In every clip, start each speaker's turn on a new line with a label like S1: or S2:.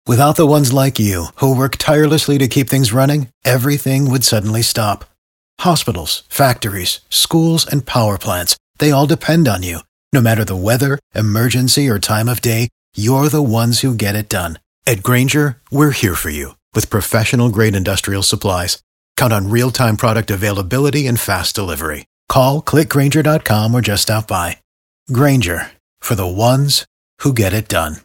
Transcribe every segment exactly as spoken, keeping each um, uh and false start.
S1: Without the ones like you, who work tirelessly to keep things running, everything would suddenly stop. Hospitals, factories, schools, and power plants, they all depend on you. No matter the weather, emergency, or time of day, you're the ones who get it done. At Grainger, we're here for you with professional-grade industrial supplies. Count on real-time product availability and fast delivery. Call, click Grainger dot com, or just stop by. Grainger, for the ones who get it done.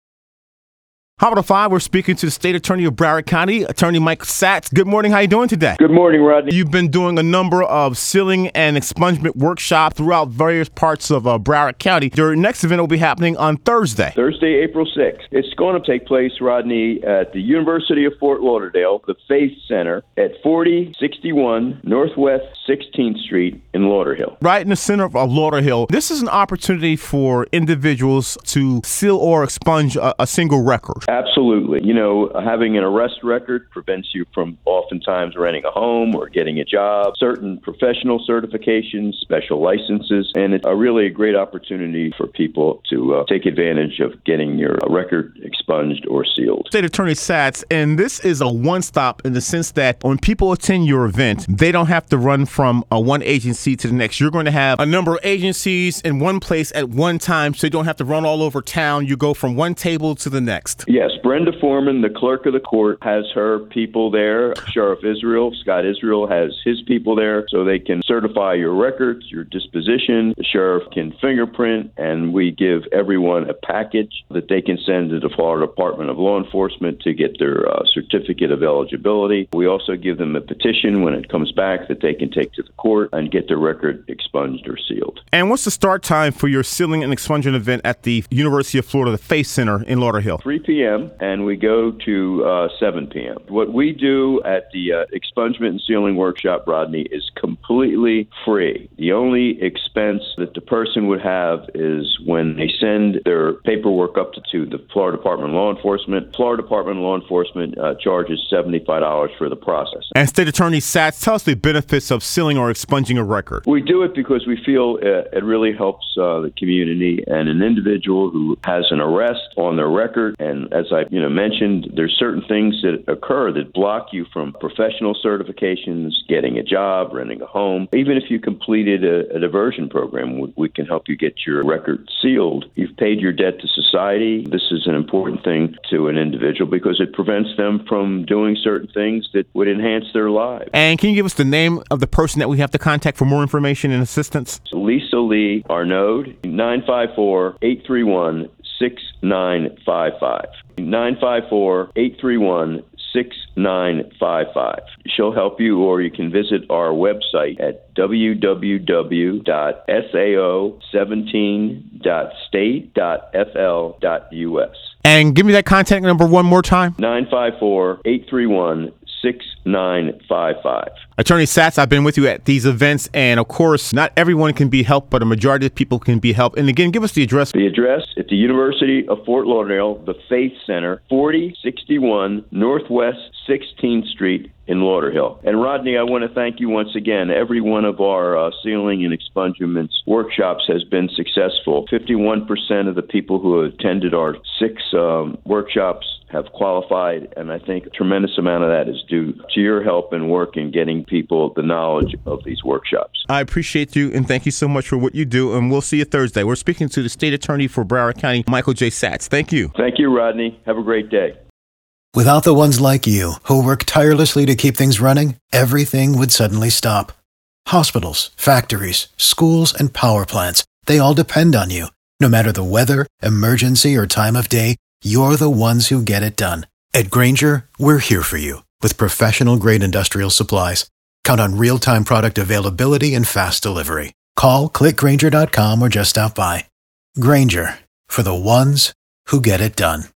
S2: Hot at five, we're speaking to the State Attorney of Broward County, Attorney Mike Satz. Good morning. How you doing today?
S3: Good morning, Rodney.
S2: You've been doing a number of sealing and expungement workshops throughout various parts of uh, Broward County. Your next event will be happening on Thursday.
S3: Thursday, April sixth. It's going to take place, Rodney, at the University of Fort Lauderdale, the Faith Center, at forty sixty-one Northwest sixteenth Street in Lauderhill.
S2: Right in the center of, of Lauderhill. This is an opportunity for individuals to seal or expunge a, a single record.
S3: Absolutely. You know, having an arrest record prevents you from oftentimes renting a home or getting a job, certain professional certifications, special licenses, and it's a really a great opportunity for people to uh, take advantage of getting your record expunged or sealed.
S2: State Attorney Satz, and this is a one-stop in the sense that when people attend your event, they don't have to run from uh, one agency to the next. You're going to have a number of agencies in one place at one time, so you don't have to run all over town. You go from one table to the next.
S3: Yes, Brenda Foreman, the clerk of the court, has her people there. Sheriff Israel, Scott Israel, has his people there, so they can certify your records, your disposition. The sheriff can fingerprint, and we give everyone a package that they can send to the Florida Department of Law Enforcement to get their uh, certificate of eligibility. We also give them a petition when it comes back that they can take to the court and get their record expunged or sealed.
S2: And what's the start time for your sealing and expungement event at the University of Florida, the Faith Center in Lauderhill?
S3: three p.m. and we go to uh, seven p.m. What we do at the uh, expungement and sealing workshop, Rodney, is completely free. The only expense that the person would have is when they send their paperwork up to, to the Florida Department of Law Enforcement. Florida Department of Law Enforcement uh, charges seventy-five dollars for the process.
S2: And State Attorney Satz, tell us the benefits of sealing or expunging a record.
S3: We do it because we feel uh, it really helps uh, the community, and an individual who has an arrest on their record, and as I you know mentioned, there's certain things that occur that block you from professional certifications, getting a job, renting a home. Even if you completed a, a diversion program, we, we can help you get your record sealed. You've paid your debt to society. This is an important thing to an individual because it prevents them from doing certain things that would enhance their lives.
S2: And can you give us the name of the person that we have to contact for more information and assistance?
S3: Lisa Lee Arnaud, nine five four, eight three one, six nine five five. nine five four, eight three one, six nine five five. She'll help you, or you can visit our website at w w w dot s a o seventeen dot state dot f l dot u s.
S2: And give me that contact number one more time.
S3: nine five four, eight three one, six nine five five.
S2: Attorney Satz, I've been with you at these events, and of course, not everyone can be helped, but a majority of people can be helped. And again, give us the address.
S3: The address at the University of Fort Lauderdale, the Faith Center, forty sixty-one Northwest sixteenth Street in Lauderhill. And Rodney, I want to thank you once again. Every one of our uh, sealing and expungements workshops has been successful. fifty-one percent of the people who attended our six um, workshops have qualified, and I think a tremendous amount of that is due to your help and work in getting people the knowledge of these workshops.
S2: I appreciate you, and thank you so much for what you do, and we'll see you Thursday. We're speaking to the State Attorney for Broward County, Michael J. Satz. Thank you.
S3: Thank you, Rodney. Have a great day.
S1: Without the ones like you, who work tirelessly to keep things running, everything would suddenly stop. Hospitals, factories, schools, and power plants, they all depend on you. No matter the weather, emergency, or time of day, you're the ones who get it done. At Grainger, we're here for you with professional-grade industrial supplies. Count on real-time product availability and fast delivery. Call, click Grainger dot com, or just stop by. Grainger, for the ones who get it done.